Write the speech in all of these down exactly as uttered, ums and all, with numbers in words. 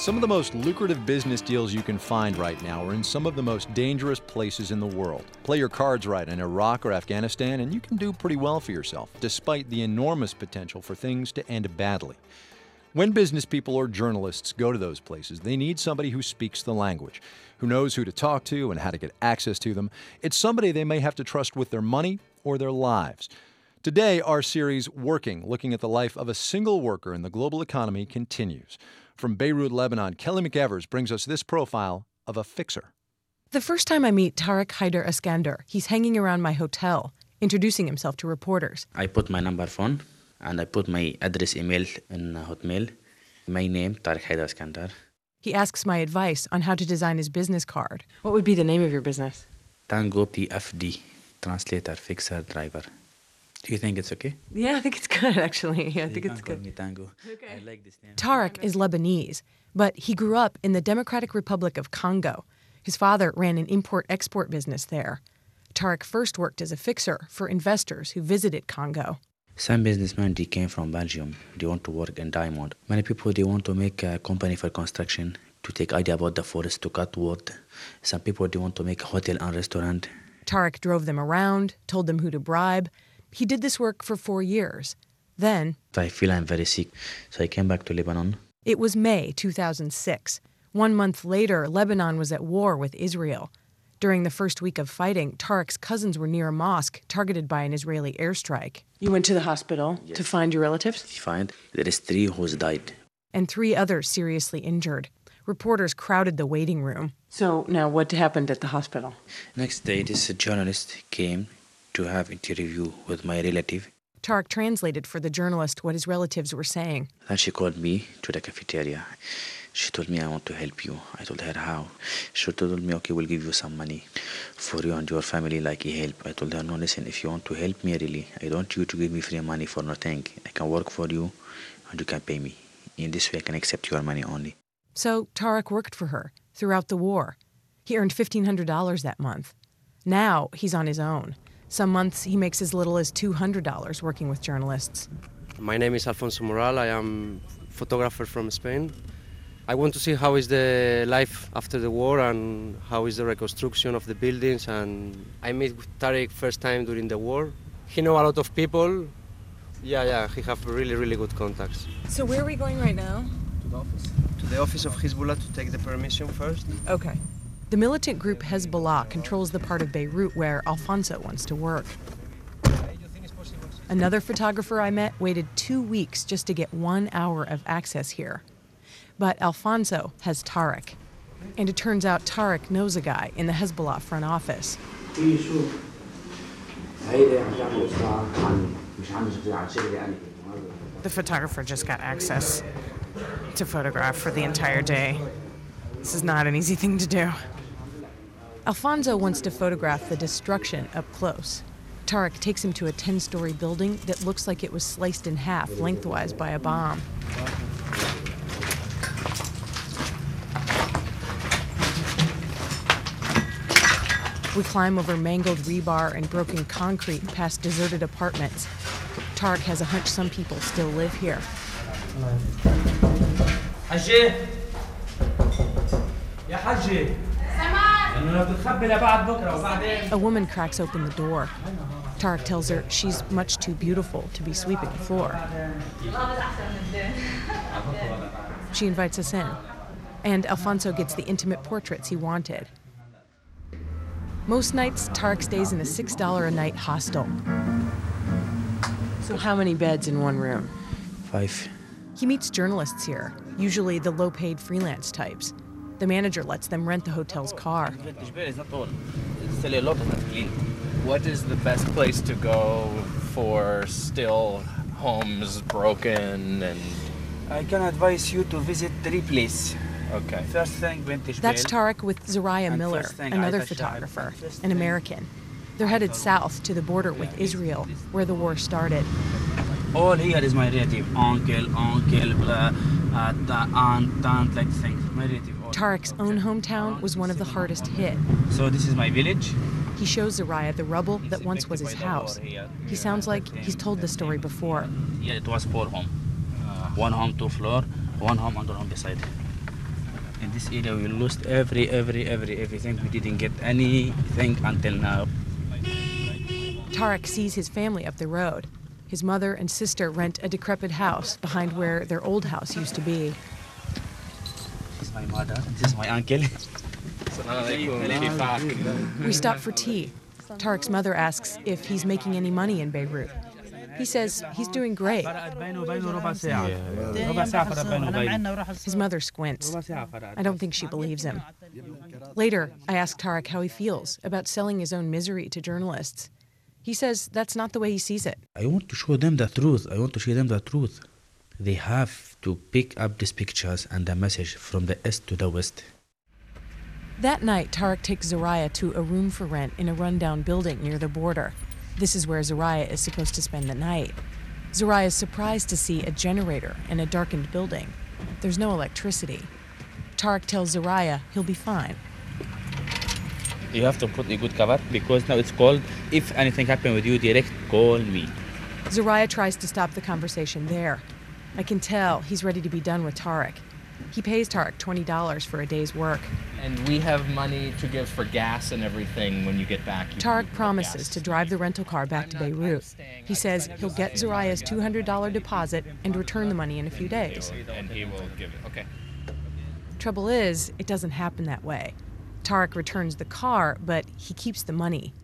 Some of the most lucrative business deals you can find right now are in some of the most dangerous places in the world. Play your cards right in Iraq or Afghanistan, and you can do pretty well for yourself, despite the enormous potential for things to end badly. When business people or journalists go to those places, they need somebody who speaks the language, who knows who to talk to and how to get access to them. It's somebody they may have to trust with their money or their lives. Today, our series, Working, looking at the life of a single worker in the global economy, continues. From Beirut, Lebanon, Kelly McEvers brings us this profile of a fixer. The first time I meet Tarek Haider Eskander, he's hanging around my hotel, introducing himself to reporters. I put my number phone and I put my address email in Hotmail. My name, Tarek Haider Eskander. He asks my advice on how to design his business card. What would be the name of your business? Tango T F D, translator, fixer, driver. Do you think it's okay? Yeah, I think it's good, actually. Yeah, I think you it's can good. call me Tango. Okay. I like this name. Tarek is Lebanese, but he grew up in the Democratic Republic of Congo. His father ran an import-export business there. Tarek first worked as a fixer for investors who visited Congo. Some businessmen, they came from Belgium. They want to work in diamond. Many people, they want to make a company for construction, to take idea about the forest, to cut wood. Some people, they want to make a hotel and restaurant. Tarek drove them around, told them who to bribe. He did this work for four years. Then, I feel I'm very sick, so I came back to Lebanon. It was May two thousand six. One month later, Lebanon was at war with Israel. During the first week of fighting, Tarek's cousins were near a mosque targeted by an Israeli airstrike. You went to the hospital Yes. to find your relatives? Find there is three who's died. And three others seriously injured. Reporters crowded the waiting room. So now what happened at the hospital? Next day, this journalist came to have interview with my relative. Tarek translated for the journalist what his relatives were saying. Then she called me to the cafeteria. She told me, I want to help you. I told her, how? She told me, okay, we'll give you some money for you and your family like a help. I told her, no, listen, if you want to help me really, I don't want you to give me free money for nothing. I can work for you and you can pay me. In this way, I can accept your money only. So Tarek worked for her throughout the war. He earned fifteen hundred dollars that month. Now he's on his own. Some months he makes as little as two hundred dollars working with journalists. My name is Alfonso Moral. I am a photographer from Spain. I want to see how is the life after the war and how is the reconstruction of the buildings. And I met with Tarek first time during the war. He know a lot of people. Yeah, yeah, he have really, really good contacts. So where are we going right now? To the office. To the office of Hezbollah to take the permission first. Okay. The militant group Hezbollah controls the part of Beirut where Alfonso wants to work. Another photographer I met waited two weeks just to get one hour of access here. But Alfonso has Tarek. And it turns out Tarek knows a guy in the Hezbollah front office. The photographer just got access to photograph for the entire day. This is not an easy thing to do. Alfonso wants to photograph the destruction up close. Tarek takes him to a ten-story building that looks like it was sliced in half lengthwise by a bomb. We climb over mangled rebar and broken concrete past deserted apartments. Tarek has a hunch some people still live here. A woman cracks open the door. Tarek tells her she's much too beautiful to be sweeping the floor. She invites us in, and Alfonso gets the intimate portraits he wanted. Most nights, Tarek stays in a six dollars a night hostel. So how many beds in one room? Five. He meets journalists here, usually the low-paid freelance types. The manager lets them rent the hotel's car. What is the best place to go for still homes broken and... I can advise you to visit three places. Okay. First thing, Vintage That's Bell. Tarek with Zariah And Miller, first thing, another Aisha photographer, Shahab. First an thing- American. They're headed south to the border with Israel, where the war started. All here is my relative, uncle, uncle, blah, uh, the aunt, aunt, like things. My relative. all- Tarek's own hometown was one of the hardest hit. So this is my village. He shows Zariah the rubble that once was his house. He sounds like he's told the story before. Yeah, it was four home. One home, two floor, one home, another home beside. In this area, we lost every, every, every, everything. We didn't get anything until now. Tarek sees his family up the road. His mother and sister rent a decrepit house behind where their old house used to be. This is my mother. This is my uncle. We stop for tea. Tarek's mother asks if he's making any money in Beirut. He says he's doing great. His mother squints. I don't think she believes him. Later, I ask Tarek how he feels about selling his own misery to journalists. He says that's not the way he sees it. I want to show them the truth. I want to show them the truth. They have to pick up these pictures and the message from the east to the west. That night, Tarek takes Zoraya to a room for rent in a rundown building near the border. This is where Zoraya is supposed to spend the night. Zoraya is surprised to see a generator in a darkened building. There's no electricity. Tarek tells Zoraya he'll be fine. You have to put a good cover because now it's cold. If anything happens with you, direct call me. Zoraya tries to stop the conversation there. I can tell he's ready to be done with Tarek. He pays Tarek twenty dollars for a day's work. And we have money to give for gas and everything when you get back. You Tarek can promises gas. to drive the rental car back to Beirut. He says he'll get Zoraya's two hundred dollars deposit and return the money in a few days. And he will give it. Okay. Trouble is, it doesn't happen that way. Tarek returns the car, but he keeps the money.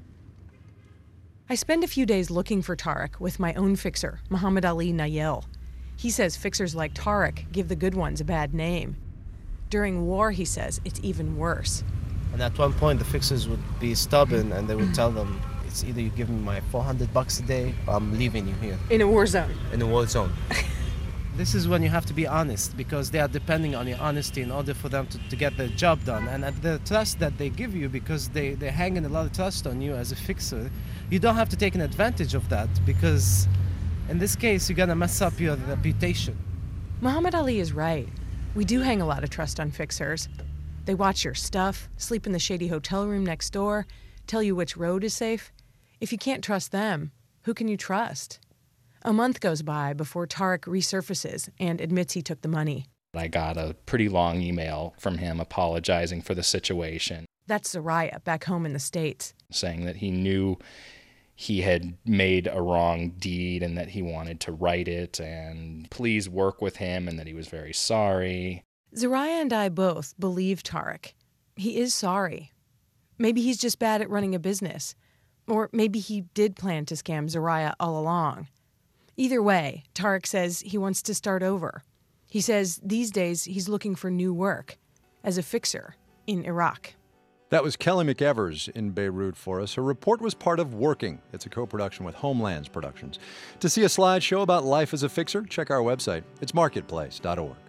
I spend a few days looking for Tarek with my own fixer, Muhammad Ali Nayel. He says fixers like Tarek give the good ones a bad name. During war, he says, it's even worse. And at one point, the fixers would be stubborn and they would tell them, it's either you give me my four hundred bucks a day or I'm leaving you here. In a war zone. In a war zone. This is when you have to be honest because they are depending on your honesty in order for them to, to get their job done. And at the trust that they give you, because they, they're hanging a lot of trust on you as a fixer, you don't have to take an advantage of that because in this case, you're going to mess up your reputation. Muhammad Ali is right. We do hang a lot of trust on fixers. They watch your stuff, sleep in the shady hotel room next door, tell you which road is safe. If you can't trust them, who can you trust? A month goes by before Tarek resurfaces and admits he took the money. I got a pretty long email from him apologizing for the situation. That's Zoraya back home in the States. Saying that he knew he had made a wrong deed and that he wanted to right it and please work with him and that he was very sorry. Zoraya and I both believe Tarek. He is sorry. Maybe he's just bad at running a business. Or maybe he did plan to scam Zoraya all along. Either way, Tarek says he wants to start over. He says these days he's looking for new work as a fixer in Iraq. That was Kelly McEvers in Beirut for us. Her report was part of Working. It's a co-production with Homelands Productions. To see a slideshow about life as a fixer, check our website. It's marketplace dot org.